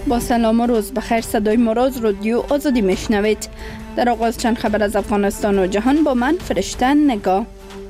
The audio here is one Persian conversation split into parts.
با سلام و روز بخیر. صدای ما را از رادیو آزادی میشنوید. در آغاز چند خبر از افغانستان و جهان با من فرشته نگاه.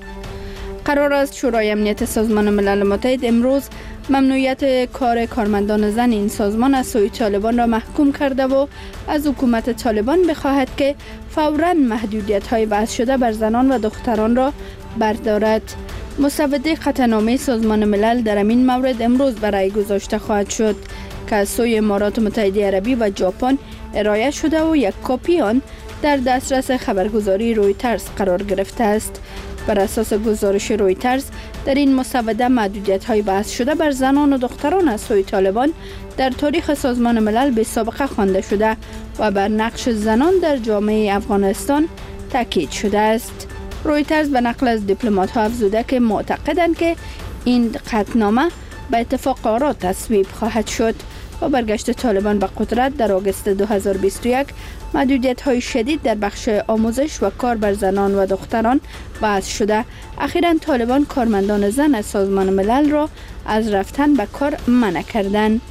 قرار است شورای امنیت سازمان ملل متحد امروز ممنوعیت کار کارمندان زن این سازمان از سوی طالبان را محکوم کرده و از حکومت طالبان بخواهد که فوراً محدودیت‌های وضع شده بر زنان و دختران را بردارد. مسوده قطعنامه سازمان ملل در این مورد امروز برای گذاشته خواهد شد که از سوی امارات متحده عربی و ژاپن ارائه شده و یک کپی آن در دسترس خبرگزاری رویترز قرار گرفته است. بر اساس گزارش رویترز در این مسوده محدودیت‌های بحث شده بر زنان و دختران از سوی طالبان در تاریخ سازمان ملل به سابقه خوانده شده و بر نقش زنان در جامعه افغانستان تاکید شده است. رویترز به نقل از دیپلمات‌ها افزوده که معتقدند که این قطعنامه به اتفاق آرا تصویب خواهد شد. با برگشت طالبان به قدرت در آگوست 2021 محدودیت‌های شدید در بخش آموزش و کار بر زنان و دختران وضع شده. اخیراً طالبان کارمندان زن از سازمان ملل را از رفتن به کار منع کردند.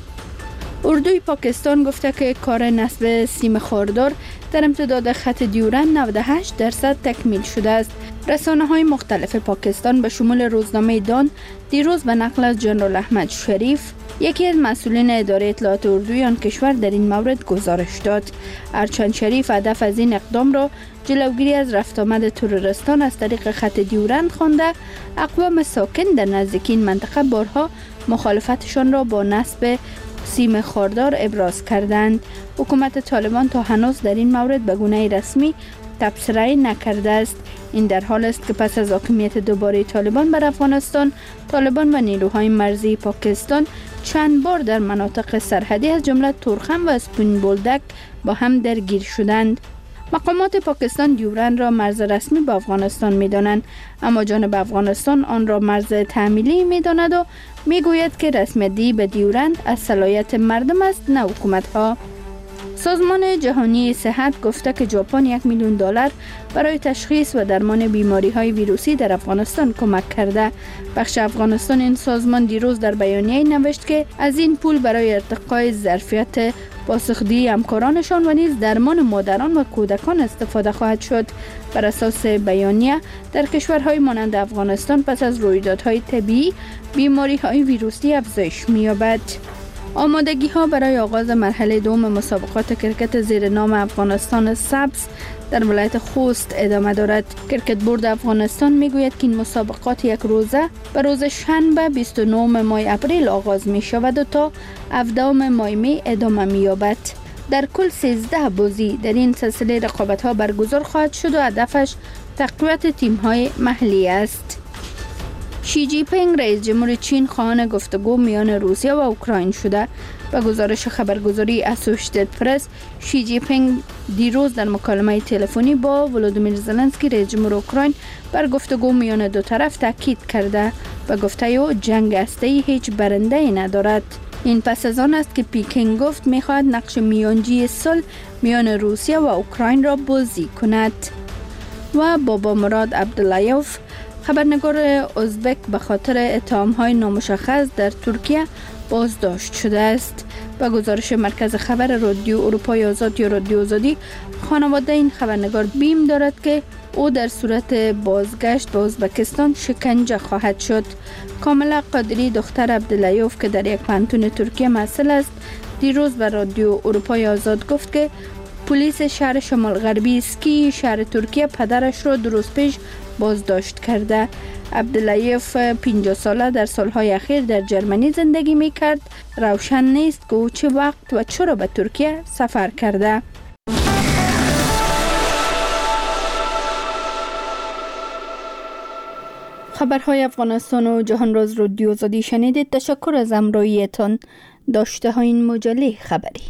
اردوی پاکستان گفته که کار نصب سیم خاردار در امتداد خط دیورند 98% تکمیل شده است. رسانه‌های مختلف پاکستان به شمول روزنامه دان دیروز به نقل از جنرال احمد شریف یکی از مسئولین اداره اطلاعات اردوی آن کشور در این مورد گزارش داد. ارچند شریف هدف از این اقدام را جلوگیری از رفت آمد تروریستان از طریق خط دیورند خوانده، اقوام ساکن در نزدیکی این منطقه بارها مخالفتشان را با نصب سیم خاردار ابراز کردند. حکومت طالبان تا هنوز در این مورد به گونه رسمی تبصره نکرده است. این در حال است که پس از حاکمیت دوباره طالبان بر افغانستان، طالبان و نیروهای مرزی پاکستان چند بار در مناطق سرحدی از جمله تورخم و اسپین بولدک با هم درگیر شدند. مقامات پاکستان دیورند را مرز رسمی با افغانستان می‌دانند، اما جانب افغانستان آن را مرز تعمیلی می‌داند و می‌گوید که رسمیتی به دیورند از صلاحیت مردم است نه حکومت‌ها. سازمان جهانی صحت گفته که ژاپن $1 میلیون برای تشخیص و درمان بیماری‌های ویروسی در افغانستان کمک کرده. بخش افغانستان این سازمان دیروز در بیانیه نوشت که از این پول برای ارتقای ظرفیت پاسخگویی همکارانشان و نیز درمان مادران و کودکان استفاده خواهد شد. بر اساس بیانیه در کشورهای مانند افغانستان پس از رویدادهای طبیعی بیماری‌های ویروسی افزایش می‌یابد. آمادگی‌ها برای آغاز مرحله دوم مسابقات کرکت زیر نام افغانستان سبز در ولایت خوست ادامه دارد. کرکت بورد افغانستان میگوید که این مسابقات یک روزه به روز شنبه 29 ماه اپریل آغاز می شود و تا 17 ماه می ادامه می یابد. در کل 13 بازی در این سلسله رقابت‌ها برگزار خواهد شد و هدفش تقویت تیم‌های محلی است. شی جی پینگ رئیس جمهور چین خواهان گفتگو میان روسیه و اوکراین شده. به گزارش خبرگزاری اسوشیتد پرس، شی جی پینگ دیروز در مکالمه تلفنی با ولودیمیر زلنسکی رئیس جمهور اوکراین بر گفتگو میان دو طرف تاکید کرده و گفته او جنگ هسته‌ای هیچ برنده‌ای ندارد. این پس از آن است که پکین گفت می‌خواهد نقش میانجی صلح میان روسیه و اوکراین را بازی کند. و بابا مراد عبداللهیوف خبرنگار ازبک به خاطر اتهام‌های نامشخص در ترکیه بازداشت شده است. به گزارش مرکز خبر رادیو اروپای آزاد یا رادیو آزادی، خانواده این خبرنگار بیم دارد که او در صورت بازگشت به ازبکستان شکنجه خواهد شد. کاملا قادری دختر عبداللهیوف که در یک پانتون ترکیه محصل است، دیروز به رادیو اروپای آزاد گفت که پلیس شهر شمال غربی اسکی شهر ترکیه پدرش را 2 روز پیش بازداشت کرده. عبداللهیوف 50 ساله در سالهای اخیر در جرمنی زندگی می کرد. روشن نیست که او چه وقت و چرا به ترکیه سفر کرده. خبرهای افغانستان و جهان را از رادیو آزادی شنیدید. تشکر از همراهیتان. داشته های این مجله خبری.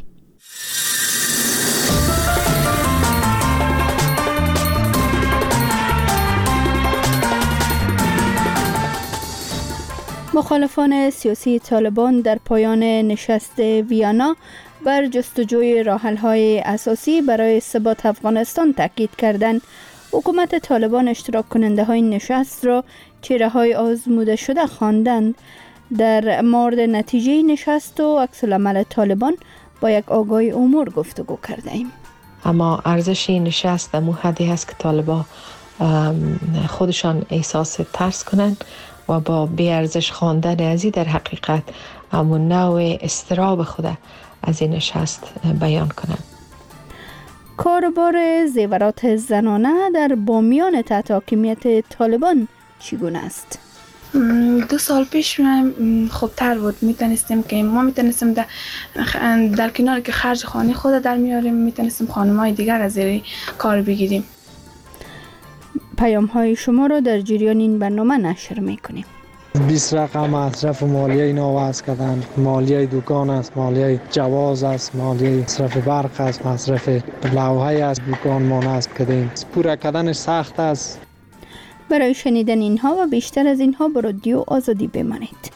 مخالفان سیاسی طالبان در پایان نشست ویانا بر جستجوی راه‌حل‌های اساسی برای ثبات افغانستان تاکید کردند. حکومت طالبان اشتراک کننده های نشست را چهره های آزموده شده خواندند. در مورد نتیجه نشست و عکس العمل طالبان با یک آگاه امور گفتگو کرده ایم. اما ارزش این نشست در حدی هست که طالبان خودشان احساس ترس کنند و با بی‌ارزش خواندن ازی در حقیقت همون نوع اضطراب خود از این نشست بیان کنند. کاربار زیورات زنانه در بامیان تحت حاکمیت طالبان چگونه است؟ 2 سال پیش خوبتر بود. ما میتونستیم در کنار که خرج خانه خود در میاریم، میتونستیم خانم‌های دیگر از زیر کار بگیریم. پیام های شما را در جریان این برنامه نشر میکنیم. 20 رقم مصرف مالیه اینا وضع کردن. مالیه دکان است، مالیه جواز است، مالیه مصرف برق است، مصرف لوحه است، دکان ما نصب کردیم. پورا کردنش سخت است. برای شنیدن اینها و بیشتر از اینها با رادیو آزادی بمانید.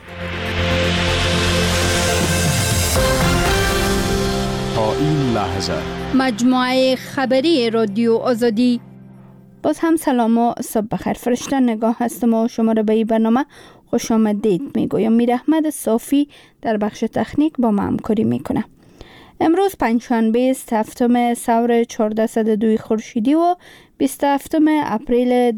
تا این لحظه مجموعه خبری رادیو آزادی. باز هم سلام و صبح بخیر. فرشته نگاه هستم و شما را به این برنامه خوش آمدید میگویم. میر احمد صافی در بخش تکنیک با ما همکاری میکنه. امروز پنجشنبه 27 سور 1402 خورشیدی و 27 اپریل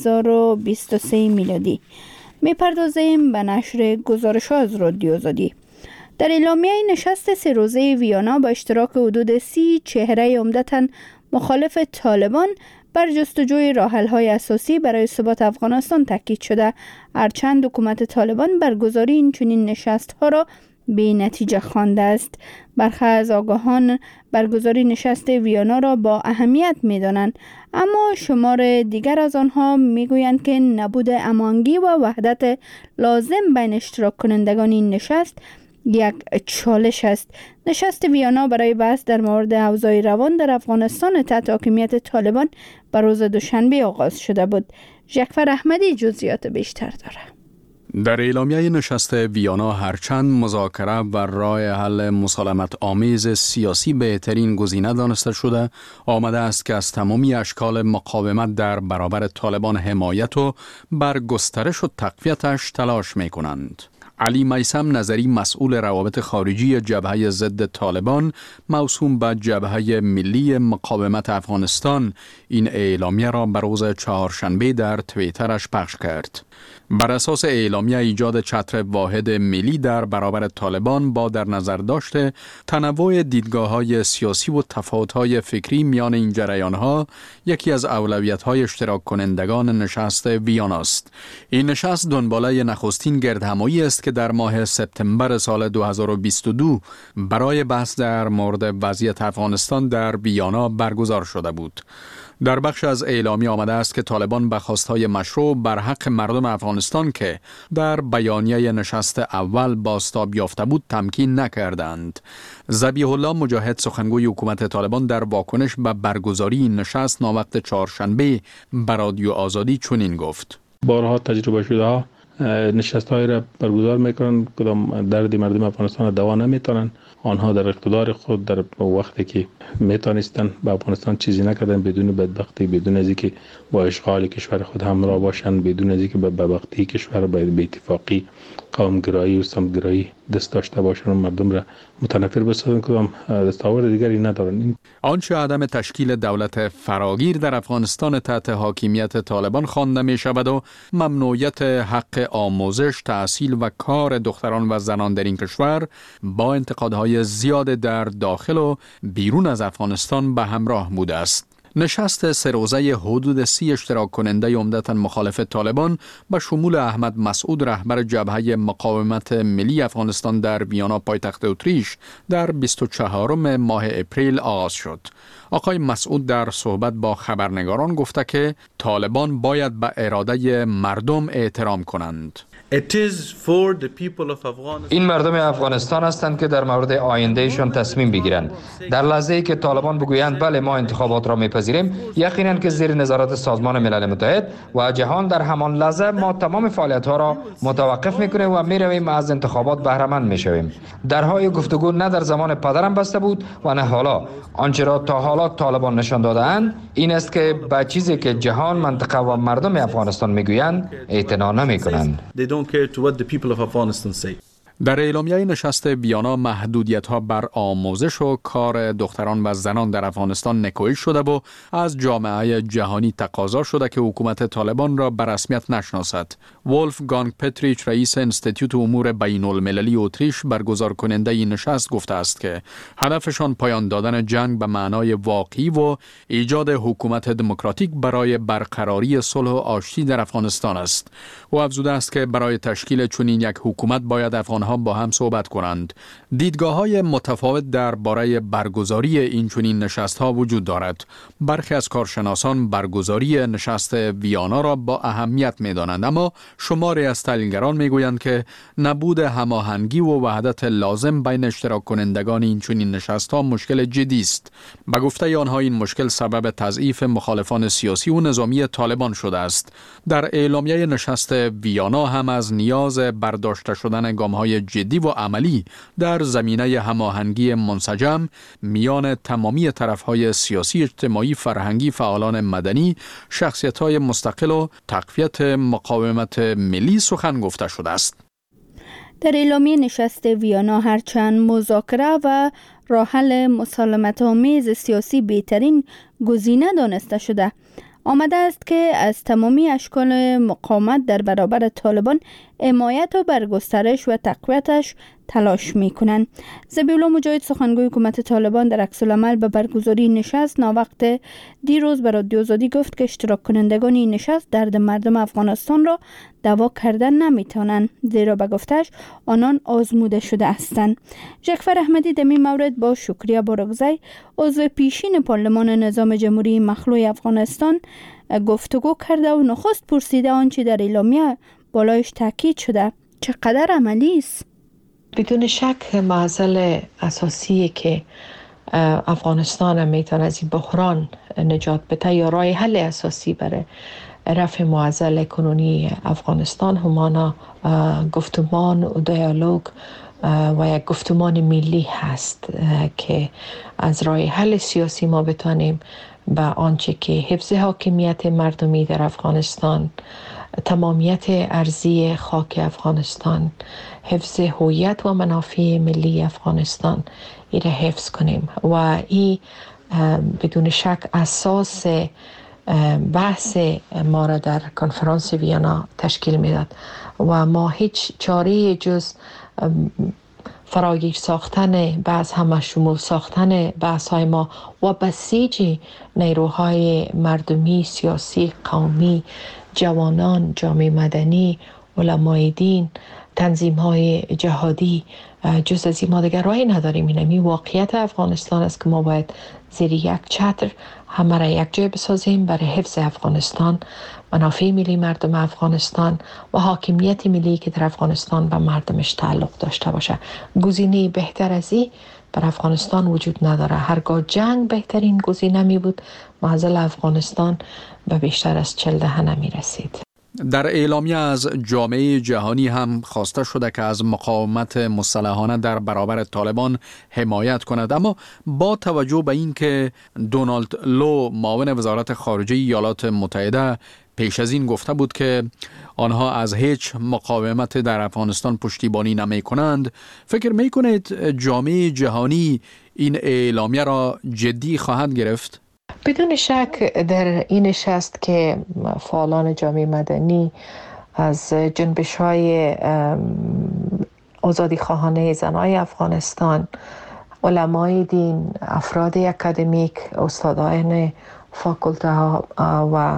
2023 میلادی. میپردازیم به نشر گزارش از رادیو آزادی. در اعلامیه نشست 3 روزه ویانا با اشتراک حدود 30 چهره عمدتاً مخالف طالبان بر جستجوی راه‌حل‌های اساسی برای ثبات افغانستان تاکید شده، هرچند حکومت طالبان برگزاری این چنین نشست‌ها را بی نتیجه خوانده است. برخی از آگاهان برگزاری نشست ویانا را با اهمیت می‌دانند، اما شمار دیگر از آنها می‌گویند که نبود هماهنگی و وحدت لازم بین اشتراک کنندگان این نشست یک چالش است. نشست ویانا برای بحث در مورد اوضاع روان در افغانستان تحت حاکمیت طالبان بر روز دوشنبه آغاز شده بود. جعفر احمدی جزئیات بیشتر دارد. در اعلامیه نشست ویانا هرچند مذاکره و راه حل مسالمت آمیز سیاسی بهترین گزینه دانسته شده، آمده است که از تمامی اشکال مقاومت در برابر طالبان حمایت و بر گسترش و تقویتش تلاش می کنند. علی میثم نظری مسئول روابط خارجی جبهه ضد طالبان موسوم به جبهه ملی مقاومت افغانستان این اعلامیه را بر روز چهارشنبه در توییترش پخش کرد. بر اساس اعلامیه ایجاد چتر واحد ملی در برابر طالبان با در نظر داشته تنوع دیدگاه‌های سیاسی و تفاوت‌های فکری میان این جریان‌ها یکی از اولویت‌های اشتراک کنندگان نشست ویانا است. این نشست دنباله نخستین گردهمایی است که در ماه سپتامبر سال 2022 برای بحث در مورد وضعیت افغانستان در ویانا برگزار شده بود. در بخش از اعلامیه آمده است که طالبان به خواستهای مشروع بر حق مردم افغانستان که در بیانیه نشست اول بازتاب یافته بود تمکین نکردند. ذبیح الله مجاهد سخنگوی حکومت طالبان در واکنش به برگزاری این نشست ناوقت چهارشنبه به رادیو آزادی چنین گفت: بارها تجربه شده ها نشست‌های را برگزار میکنن، کدام درد مردم افغانستان دوا نمیتونن. آنها در اقتدار خود در وقتی که میتونستن به افغانستان چیزی نکردن، بدون بدبختی، بدون از اینکه با اشغال کشور خود همراه باشن، بدون از اینکه به بدبختی کشور به اتفاقی قومگرایی و سمتگرایی دست داشته باشن و مردم را متنفر بسازن، کدام دستاورد دیگری ندارن. آنچه عدم تشکیل دولت فراگیر در افغانستان تحت حاکمیت طالبان خوانده می شود و ممنوعیت حق آموزش، تحصیل و کار دختران و زنان در این کشور با انتقادهای زیاد در داخل و بیرون از افغانستان به همراه بوده است. نشست 3 روزه حدود 30 اشتراک کننده عمدتاً مخالف طالبان به شمول احمد مسعود رهبر جبهه مقاومت ملی افغانستان در ویانا پایتخت اتریش در 24 ماه اپریل آغاز شد. آقای مسعود در صحبت با خبرنگاران گفته که طالبان باید به اراده مردم احترام کنند. این مردم افغانستان هستند که در مورد آیندهشان تصمیم بگیرند. در لحظه ای که طالبان بگویند بله ما انتخابات را میپذیریم، یقینا که زیر نظارت سازمان ملل متحد و جهان در همان لحظه ما تمام فعالیت ها را متوقف میکنیم و میرویم از انتخابات بهره مند میشویم. درهای گفتگو نه در زمان پدرم بسته بود و نه حالا. آنچه را تا حالا طالبان نشان داده‌اند این است که به چیزی که جهان، منطقه و مردم افغانستان میگویند اعتنا نمیکنند. در اعلامیه نشست ویانا محدودیت‌ها بر آموزش و کار دختران و زنان در افغانستان نکوهش شده و از جامعه جهانی تقاضا شده که حکومت طالبان را به رسمیت نشناسد. ولفگانگ پتریچ رئیس انستیتوت امور بین‌المللی اتریش برگزار کننده این نشست گفته است که هدفشان پایان دادن جنگ به معنای واقعی و ایجاد حکومت دموکراتیک برای برقراری صلح و آشتی در افغانستان است. او افزوده است که برای تشکیل چنین یک حکومت باید افغان‌ها با هم صحبت کنند. دیدگاه‌های متفاوت درباره برگزاری این چنین نشست‌ها وجود دارد. برخی از کارشناسان برگزاری نشست ویانا را با اهمیت می‌دانند، اما شماری از تحلیلگران می‌گویند که نبود هماهنگی و وحدت لازم بین اشتراک کنندگان این چنین نشست‌ها مشکل جدی است. به گفته آنها این مشکل سبب تضعیف مخالفان سیاسی و نظامی طالبان شده است. در اعلامیه نشست ویانا هم از نیاز برداشته شدن گام‌های جدی و عملی در زمینه هماهنگی منسجم میان تمامی طرف‌های سیاسی، اجتماعی، فرهنگی، فعالان مدنی، شخصیت‌های مستقل و تقویت مقاومت ملی سخن گفته شده است. در اعلامیه نشست ویانا هرچند مذاکره و راه حل مسالمت‌آمیز سیاسی بهترین گزینه دانسته شده، آمده است که از تمامی اشکال مقاومت در برابر طالبان حمایت و برگسترش و تقویتش تلاش می‌کنند. ذبیح‌الله مجاهد سخنگوی حکومت طالبان در عکس‌العمل به برگزاری نشست ناوقت دیروز به رادیو آزادی گفت که اشتراک کنندگان این نشست درد مردم افغانستان را دوا کردن نمی‌توانند، زیرا به گفتش آنان آزموده شده هستند. جعفر احمدی در این مورد با شکریه بارگزی عضو پیشین پارلمان نظام جمهوری مخلوع افغانستان گفتگو کرده و نخست پرسیده آنچه در اعلامیه بالایش تاکید شده چقدر عملی است. بدون شک معضل اساسی که افغانستان میتونه از این بحران نجات بده یا راه حل اساسی برای رفع معضل کنونی افغانستان همانا گفتمان و دیالوگ و یک گفتمان ملی هست که از راه حل سیاسی ما بتانیم به آنچه که حفظ حاکمیت مردمی در افغانستان، تمامیت ارضی خاک افغانستان، حفظ هویت و منافع ملی افغانستان ای را حفظ کنیم و این بدون شک اساس بحث ما را در کنفرانس ویانا تشکیل میداد و ما هیچ چاره جز فراگیر ساختن بحث همه شمول ساختن بحث های ما و بسیج نیروهای مردمی، سیاسی، قومی، جوانان، جامعه مدنی، علمای دین، تنظیم های جهادی جز از این ما دیگر راهی نداریم. این واقعیت افغانستان است که ما باید زیر یک چتر همه را یک جای بسازیم برای حفظ افغانستان، منافع ملی مردم افغانستان و حاکمیت ملی که در افغانستان به مردمش تعلق داشته باشه. گزینه بهتر از این بر افغانستان وجود نداره. هرگاه جنگ بهترین گزینه می بود، معضل افغانستان به بیشتر از 40 دهه نمی رسید. در اعلامیه از جامعه جهانی هم خواسته شده که از مقاومت مسلحانه در برابر طالبان حمایت کند، اما با توجه به اینکه دونالد لو معاون وزارت خارجه ایالات متحده پیش از این گفته بود که آنها از هیچ مقاومت در افغانستان پشتیبانی نمی کنند، فکر می کنید جامعه جهانی این اعلامیه را جدی خواهد گرفت؟ بدون شک در این نشست که فعالان جامعه مدنی از جنبش‌های آزادی خواهانه زنای افغانستان، علمای دین، افراد اکادمیک، استادان فاکولته و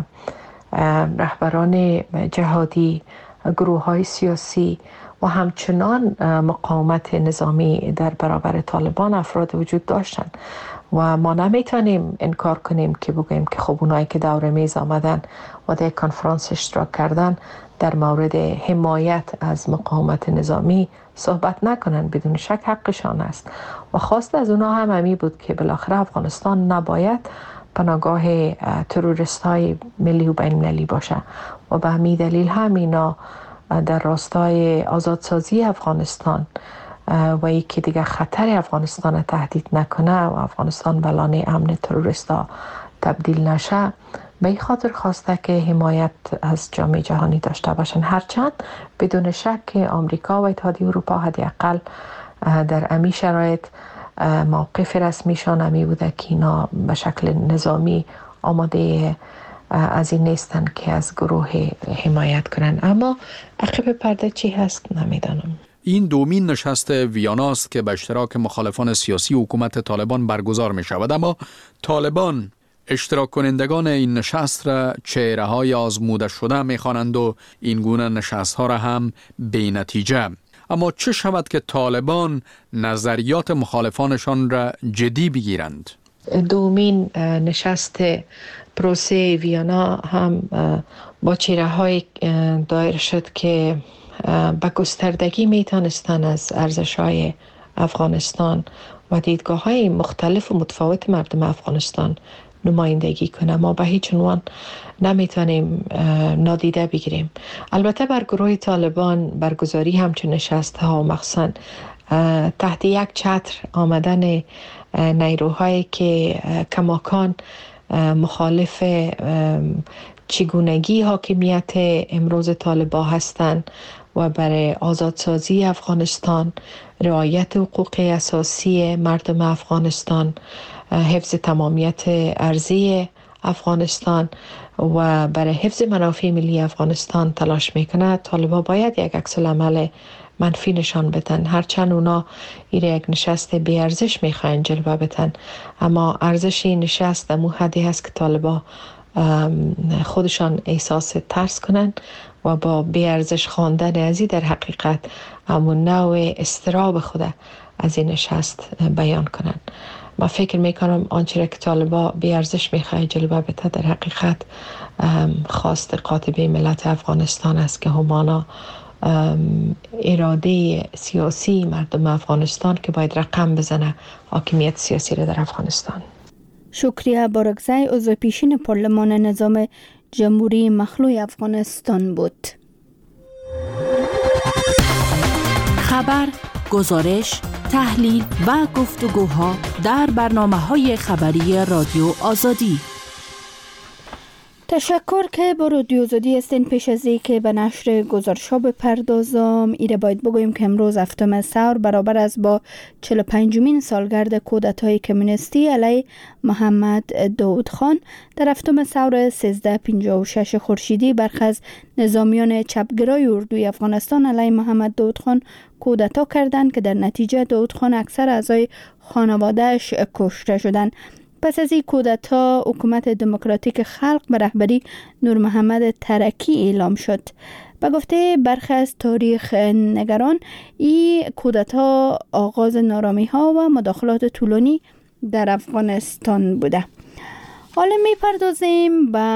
رهبران جهادی، گروه‌های سیاسی و همچنان مقاومت نظامی در برابر طالبان افراد وجود داشتند و ما نمیتونیم انکار کنیم که بگوییم که خب اونایی که دور میز آمدن و در کنفرانس اشتراک کردن در مورد حمایت از مقاومت نظامی صحبت نکنن. بدون شک حقشان است و خواست از اونها هم همی بود که بالاخره افغانستان نباید پناهگاه تروریست های ملی و بین المللی باشه و به همین دلیل هم اینا در راستای آزادسازی افغانستان و ای که دیگه خطر افغانستان تهدید نکنه و افغانستان بلانه امن تروریستا تبدیل نشه به این خاطر خواسته که حمایت از جامعه جهانی داشته باشند. هرچند بدون شک که آمریکا و اتحادیه اروپا حداقل در امی شرایط موقف رسمیشان امی بوده که اینا به شکل نظامی آماده از این نیستن که از گروه حمایت کنن. اما عقب پرده چی هست نمیدانم. این دومین نشست ویانا است که به اشتراک مخالفان سیاسی حکومت طالبان برگزار می شود، اما طالبان اشتراک کنندگان این نشست را چهره‌های آزموده شده می خوانند و این گونه نشست‌ها را هم بی نتیجه. اما چه شود که طالبان نظریات مخالفانشان را جدی بگیرند؟ دومین نشست پروسه ویانا هم با چهره‌های دایر شد که به گستردگی میتونستن از ارزش‌های افغانستان و دیدگاه‌های مختلف و متفاوت مردم افغانستان نمایندگی کنه. ما به هیچ عنوان نمیتونیم نادیده بگیریم. البته بر گروه طالبان برگزاری همچون نشست‌ها و مخصوصاً تحت یک چتر آمدن نیروهایی که کماکان مخالف چگونگی حاکمیت امروز طالبان هستند و برای آزادسازی افغانستان، رعایت حقوق اساسی مردم افغانستان، حفظ تمامیت ارضی افغانستان و برای حفظ منافع ملی افغانستان تلاش میکنه، طالبان باید یک عکس العمل منفی نشان بدن. هرچند اونا ایره یک نشست بی ارزش میخواین جلوه بدن، اما ارزش این نشست در حدی هست که طالبان خودشان احساس ترس کنن و با بی ارزش خواندن ازی در حقیقت همون نوع استراب خود از این نشست بیان کنن. ما فکر میکنم آنچه که طالبان بی ارزش میخواه جلوه بده در حقیقت خواست قاطبه ملت افغانستان است که همانا اراده سیاسی مردم افغانستان که باید رقم بزنه حاکمیت سیاسی را در افغانستان. شکریه بارکزی عضو پیشین پارلمان نظام جمهوری مخلوع افغانستان بود. خبر، گزارش، تحلیل و گفتگوها در برنامه‌های خبری رادیو آزادی. تشکر که با رادیو آزادی هستین. پیش از که به نشر گزارش‌ها بپردازم، ایره باید بگویم که امروز هفتم سور برابر است با 45مین سالگرد کودتای کمونیستی علیه محمد داود خان. در هفتم سور 1356 خورشیدی برخی از نظامیان چپگرای اردوی افغانستان علیه محمد داود خان کودتا کردند که در نتیجه داود خان اکثر اعضای خانواده‌اش کشته شدند. پس از این کودتا حکومت دموکراتیک خلق به رهبری نور محمد ترکی اعلام شد. به گفته برخی از تاریخ نگران، این کودتا آغاز نارامی ها و مداخلات طولانی در افغانستان بوده. حالا میپردازیم به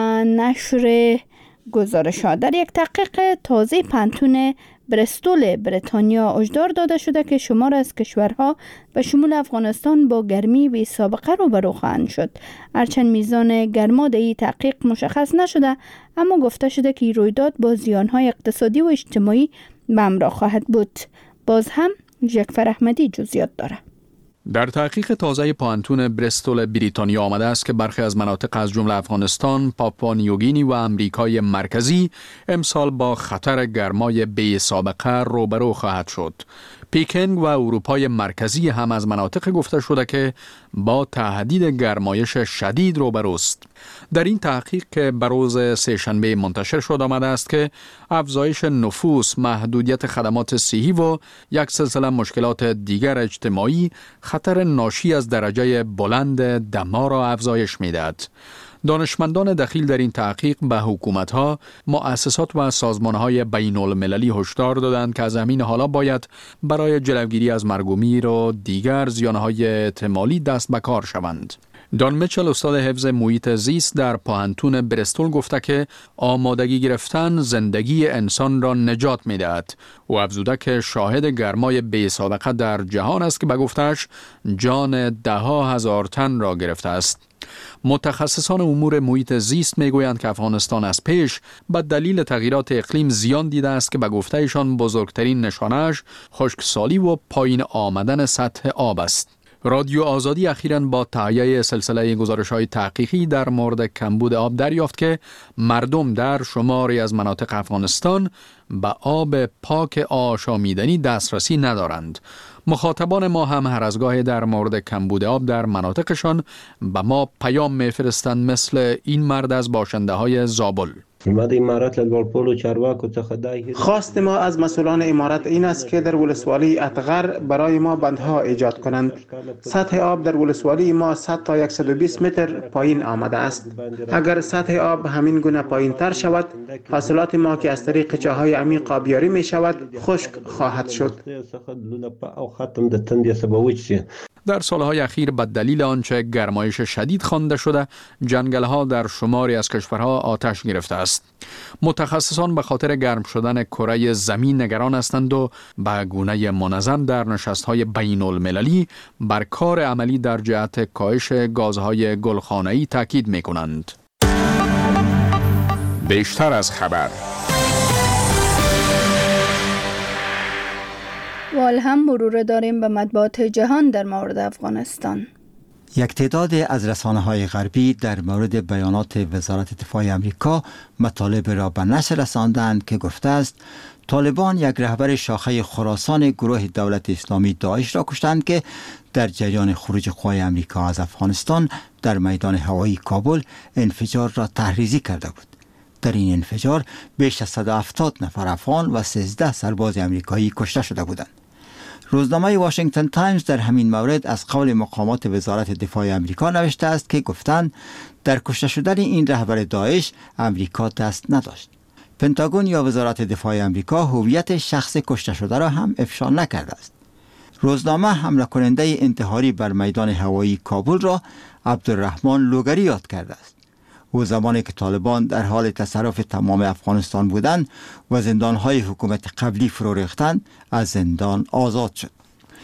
نشر گزارش ها. در یک تحقیق تازه پانتون برستول بریتانیا هشدار داده شده که شمار از کشورها به شمول افغانستان با گرمی بی سابقه روبرو خواهند شد. هرچند میزان گرما در این تحقیق مشخص نشده، اما گفته شده که رویداد با زیانهای اقتصادی و اجتماعی به همراه خواهد بود. باز هم ژکفر احمدی جزئیات داره. در تحقیق تازه پانتون برستول بریتانیا آمده است که برخی از مناطق از جمله افغانستان، پاپوا نیوگینی و امریکای مرکزی امسال با خطر گرمای بی سابقه روبرو خواهد شد. پکینگ و اروپای مرکزی هم از مناطق گفته شده که با تهدید گرمایش شدید روبروست. در این تحقیق که بر روز سه‌شنبه منتشر شد آمده است که افزایش نفوس، محدودیت خدمات صحی و یک سلسله مشکلات دیگر اجتماعی خطر ناشی از درجه بلند دما را افزایش می‌دهد. دانشمندان دخیل در این تحقیق به حکومت‌ها، مؤسسات و سازمان‌های بین‌المللی هشدار دادند که از همین حالا باید برای جلوگیری از مرگ و میر و دیگر زیان‌های احتمالی دست به کار شوند. دان میچل استاد حفظ محیط زیست در پانتون برستول گفته که آمادگی گرفتن زندگی انسان را نجات می‌دهد. او افزوده که شاهد گرمای بی سابقه در جهان است که به گفتش جان ده‌ها هزار تن را گرفته است. متخصصان امور محیط زیست میگویند که افغانستان از پیش به دلیل تغییرات اقلیم زیان دیده است که به گفته ایشان بزرگترین نشانه‌اش خشکسالی و پایین آمدن سطح آب است. رادیو آزادی اخیراً با تهیه سلسله گزارش‌های تحقیقی در مورد کمبود آب دریافت که مردم در شماری از مناطق افغانستان به آب پاک آشامیدنی دسترسی ندارند. مخاطبان ما هم هر از گاهی در مورد کمبود آب در مناطقشان به ما پیام می‌فرستند، مثل این مرد از باشنده‌های زابل. خواست ما از مسئولان امارت این است که در ولسوالی اتغر برای ما بندها ایجاد کنند. سطح آب در ولسوالی ما 100 تا 120 متر پایین آمده است. اگر سطح آب همین گونه پایین تر شود، حاصلات ما که از طریق چاهای عمیق آبیاری می شود خشک خواهد شد. در سالهای اخیر به دلیل آنچه گرمایش شدید خوانده شده، جنگل‌ها در شماری از کشورها آتش گرفته است. متخصصان به خاطر گرم شدن کره زمین نگران هستند و به گونه منظم در نشست‌های بین‌المللی بر کار عملی در جهت کاهش گازهای گلخانه‌ای تاکید می‌کنند. بیشتر از خبر. وال هم مرور داریم به مطبوعات جهان در مورد افغانستان. یک تعداد از رسانه‌های غربی در مورد بیانات وزارت دفاع آمریکا مطالب را به نشر رساندند که گفته است طالبان یک رهبر شاخه خراسان گروه دولت اسلامی داعش را کشتند که در جریان خروج قوای آمریکا از افغانستان در میدان هوایی کابل انفجار را تحریزی کرده بود. در این انفجار بیش از 170 نفر افغان و 13 سرباز آمریکایی کشته شده بودند. روزنامه واشنگتن تایمز در همین مورد از قول مقامات وزارت دفاع آمریکا نوشته است که گفتند در کشته شدن این رهبر داعش آمریکا دست نداشت. پنتاگون یا وزارت دفاع آمریکا هویت شخص کشته شده را هم افشا نکرده است. روزنامه حمله کننده انتحاری بر میدان هوایی کابل را عبدالرحمن لوگری یاد کرده است. او زمانی که طالبان در حال تصرف تمام افغانستان بودند و زندانهای حکومت قبلی فرو ریختند، از زندان آزاد شد.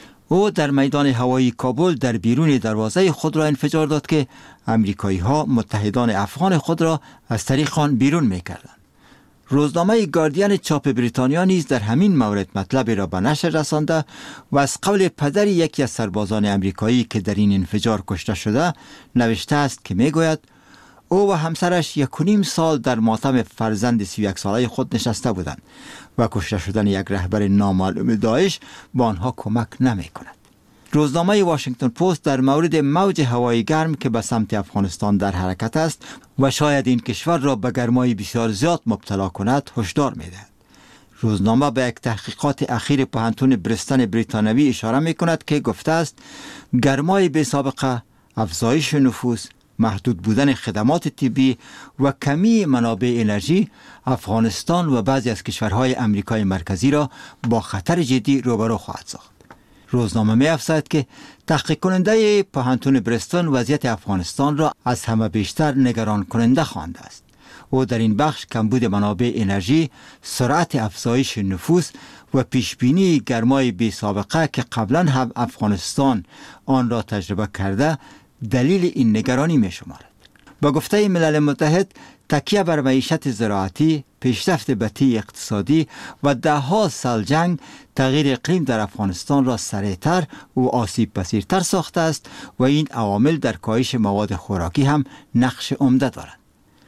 او در میدان هوایی کابل در بیرون دروازه خود را انفجار داد که امریکایی ها متحدان افغان خود را از طریق آن بیرون می‌کردند. روزنامه گاردین چاپ بریتانیا نیز در همین مورد مطلبی را به نشر رسانده و از قول پدر یکی از سربازان امریکایی که در این انفجار کشته شده نوشته است که میگوید او و همسرش 1.5 سال در ماتم فرزند 31 ساله خود نشسته بودند و کشته شدن یک رهبر نامعلوم داعش با آنها کمک نمی کند. روزنامه واشنگتن پست در مورد موج هوایی گرم که به سمت افغانستان در حرکت است و شاید این کشور را به گرمای بسیار زیاد مبتلا کند هشدار می‌دهد. روزنامه به یک تحقیقات اخیر پوهنتون بریستون بریتانیایی اشاره می‌کند که گفته است گرمای بی سابقه، افزایش نفوس، محدود بودن خدمات طبی و کمی منابع انرژی افغانستان و بعضی از کشورهای امریکای مرکزی را با خطر جدی روبرو خواهد ساخت. روزنامه می‌افزاید که تحقیق کننده پوهنتون بریستون وضعیت افغانستان را از همه بیشتر نگران کننده خوانده است. او در این بخش کمبود منابع انرژی، سرعت افزایش نفوس و پیشبینی گرمای بی سابقه که قبلا هم افغانستان آن را تجربه کرده دلیل این نگرانی می شمارد. با گفته ملل متحد تکیه بر معیشت زراعتی، پیشرفت بطیء اقتصادی و دهها سال جنگ تغییر اقلیم در افغانستان را سریعتر و آسیب پذیرتر ساخته است و این عوامل در کاهش مواد خوراکی هم نقش عمده دارند.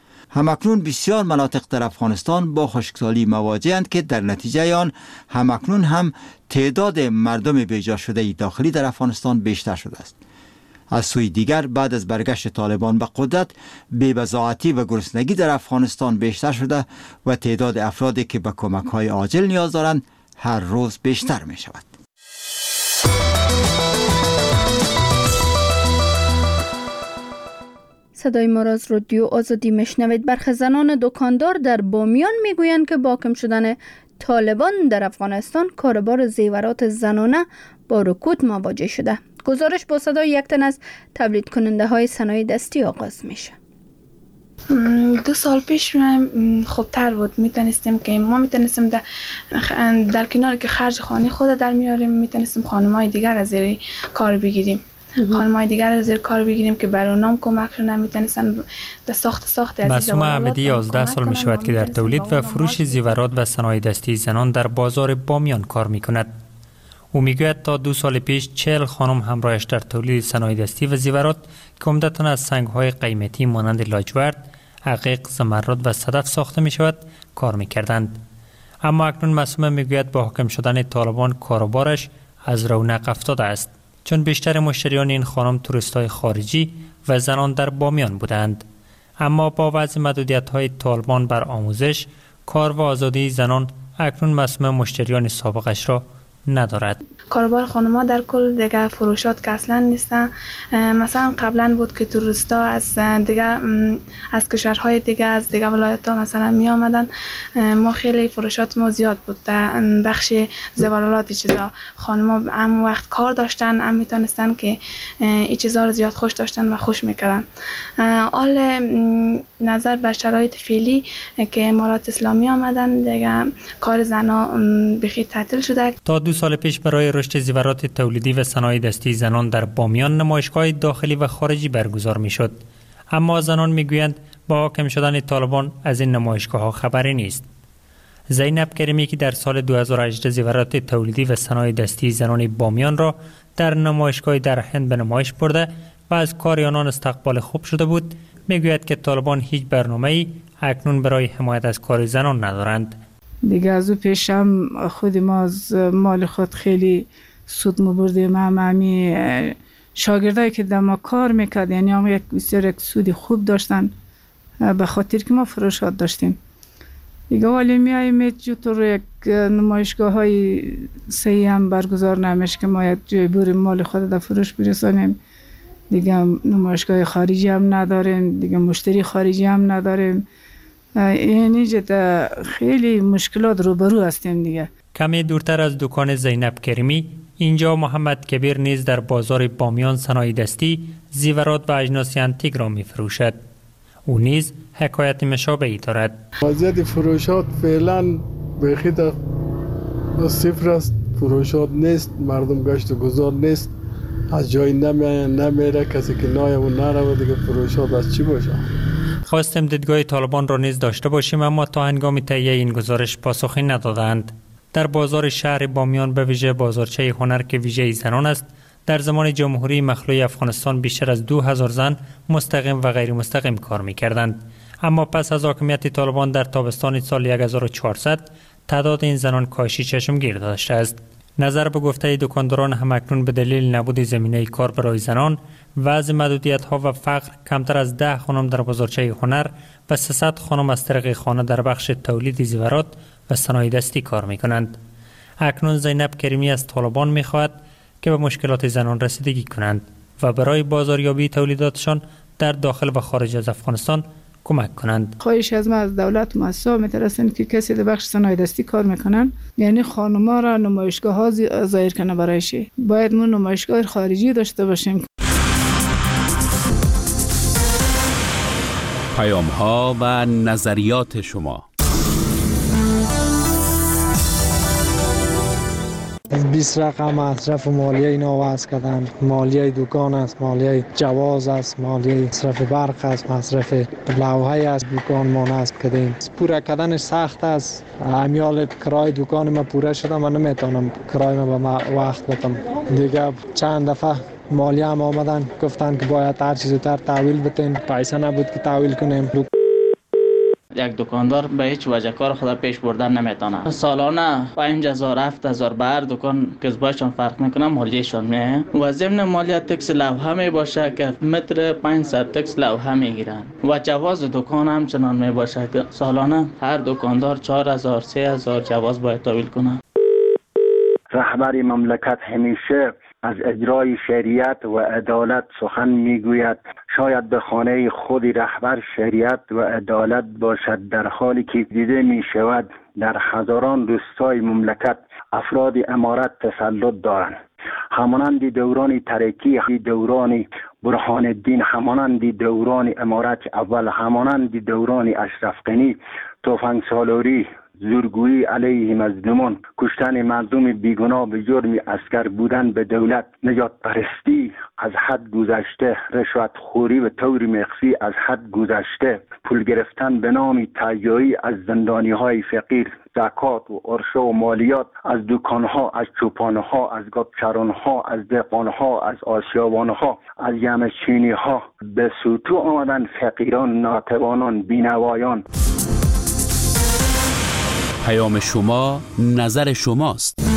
همکنون بسیار مناطق در افغانستان با خشکسالی مواجه‌اند که در نتیجه آن همکنون هم تعداد مردم بیجا شده داخلی در افغانستان بیشتر شده است. از سوی دیگر بعد از برگشت طالبان به قدرت بی‌بضاعتی و گرسنگی در افغانستان بیشتر شده و تعداد افرادی که به کمک‌های عاجل نیاز دارند هر روز بیشتر می شود. صدای ما را از رادیو آزادی میشنوید. برخی زنان دکاندار در بامیان میگویند که با کم شدن طالبان در افغانستان کاروبار زیورات زنانه با رکود مواجه شده. گزارش با صدای یک تن از تولید کننده های صنایع دستی آغاز میشه. 2 سال پیش خوبتر بود. میتونستیم در کنار که خرج خانه خود در میاریم، میتونستیم خانم‌های دیگر از زیر کار بگیریم. خانم‌های دیگر از زیر کار بگیریم که برای اونام کمک کنن، میتونستن در ساخت از مسومه احمدی 11 سال می شود که در تولید و فروش زیورات و صنایع دستی زنان در بازار بامیان کار می کند. او میگوید تا 2 سال پیش 40 خانم همراهش در تولید صنایع دستی و زیورات که عمدتاً از سنگ‌های قیمتی مانند لاجورد، عقیق، زمرد و صدف ساخته می شود کار می کردند. اما اکنون معصومه میگوید با حاکم شدن طالبان کاروبارش از رونق افتاده است، چون بیشتر مشتریان این خانم توریستای خارجی و زنان در بامیان بودند. اما با وضع محدودیت‌های طالبان بر آموزش، کار و آزادی زنان، اکنون معصومه مشتریان سابقش را ندارد. کاروبار خانم‌ها در کل دیگه فروشات که اصلا نیستن. مثلا قبلا بود که توریستا از دیگه از کشورهای دیگه از دیگه ولایت‌ها مثلا می آمدن، ما خیلی فروشات ما زیاد بود در بخش زیورالات چیزا. خانم‌ها هم وقت کار داشتن، هم میتونستن که این چیزا رو زیاد خوش داشتن و خوش میکردن. حال نظر به شرایط فعلی که امارات اسلامی آمدن دیگه کار زنا بخی تعطیل شده. تا 2 سال پیش برای رشد زیورات تولیدی و صنایع دستی زنان در بامیان نمایشگاه داخلی و خارجی برگزار میشد. اما زنان میگویند با حاکم شدن طالبان از این نمایشگاه ها خبری نیست. زینب کریمی که در سال 2018 زیورات تولیدی و صنایع دستی زنان بامیان را در نمایشگاه در هند به نمایش برده و از کار آنان استقبال خوب شده بود، میگوید که طالبان هیچ برنامه‌ای اکنون برای حمایت از کار زنان ندارند. دیگه از او پیش هم خود ما از مال خود خیلی سود بردیم. همی شاگردایی که در ما کار میکرد، یعنی هم یک بسیار سودی خوب داشتن به خاطر که ما فروشات داشتیم. دیگه ولی میاییم جوتور یک نمایشگاه های صحیح هم برگزار نمیشه که ما یک جای بریم مال خود در فروش برسانیم. دیگه نمایشگاه خارجی هم نداریم، دیگه مشتری خارجی هم نداریم. یعنی خیلی مشکلات روبرو هستیم دیگه. کمی دورتر از دکان زینب کریمی، اینجا محمد کبیر نیز در بازار بامیان صنایع دستی، زیورات و اجناس انتیک را می فروشد. او نیز حکایت مشابهی دارد. وضعیت فروشات فعلا بخیت صفر است. فروشات نیست، مردم گشت و گذار نیست، از جای نمیره، کسی که نایمون نره دیگه فروشات از چی باشه؟ خواستیم دیدگاه طالبان را نیز داشته باشیم، اما تا هنگام تهیه این گزارش پاسخی ندادند. در بازار شهر بامیان به ویژه بازارچه هنر که ویژه زنان است، در زمان جمهوری مخلوع افغانستان بیشتر از 2000 زن مستقیم و غیر مستقیم کار می‌کردند. اما پس از حاکمیت طالبان در تابستان سال 1400 تعداد این زنان کاهشی چشمگیر داشته است. نظر به گفته دکانداران هم اکنون به دلیل نبود زمینه کار برای زنان، وضع محدودیت‌ها و فقر، کمتر از 10 خانم در بازارچه هنر و 300 خانم از طریق خانه در بخش تولید زیورات و صنایع دستی کار می‌کنند. اکنون زینب کریمی از طالبان می‌خواهد که به مشکلات زنان رسیدگی کنند و برای بازاریابی تولیداتشان در داخل و خارج از افغانستان کمک کنند. خواهش از ما از دولت و مؤسسه‌ها می‌ترسیم که کسی در بخش صنایع دستی کار میکنن، یعنی خانم‌ها را نمایشگاه‌ها ظاهر کنه برایش. باید ما نمایشگاه خارجی داشته باشیم. پیام‌ها و نظریات شما. 20 رقم مصرف و مالیه اینا وضع کردن. مالیه دکان است، مالیه جواز است، مالیه مصرف برق است، مصرف لوحه است، دکان ما نصب کردیم. پوره کردنش سخت است. امیال کرای دکان ما پوره شده، من نمیتونم کرای ما به وقت بدم. دیگه چند دفعه مالیه هم آمدن گفتن که باید هر چیز زودتر تحویل بدین، پیسه نبود که تحویل کنیم. یک دکاندار به هیچ وجه کار خود پیش بردن نمیتونه. سالانه 5000 7000 بر دکان کسبایشان فرق میکنه، مالیهشان میه. و ضمن مالیه تکس لوحه می باشه که متر 500 تکس لوحه میگیرن و جواز دکان هم چنان می باشه که سالانه هر دکاندار 4000 3000 جواز باید تحویل کنه. رهبر مملکت همیشه از اجرای شریعت و عدالت سخن میگوید. شاید به خانه خود رهبر شریعت و عدالت باشد، در حالی که دیده می شود در هزاران روستای مملکت افراد امارت تسلط دارند. همانند دوران ترکی، دوران برهان الدین، همانند دوران امارت اول، همانند دوران اشرف غنی، تفنگ سالاری، زورگویی علیه مظلومان، کشتن مردم بیگناه به جرم اسکر بودن به دولت، نجات پرستی از حد گذشته، رشوت خوری و طور مخفی از حد گذشته، پول گرفتن به نام تهیایی از زندانی های فقیر، زکات و عرشه و مالیات از دکانها، از چوپانها، از گابچرانها، از دهقانها، از آسیابانها، از یمچینیها به سوتو آمدن فقیران، ناتوانان، بینوایان. پیام شما، نظر شماست.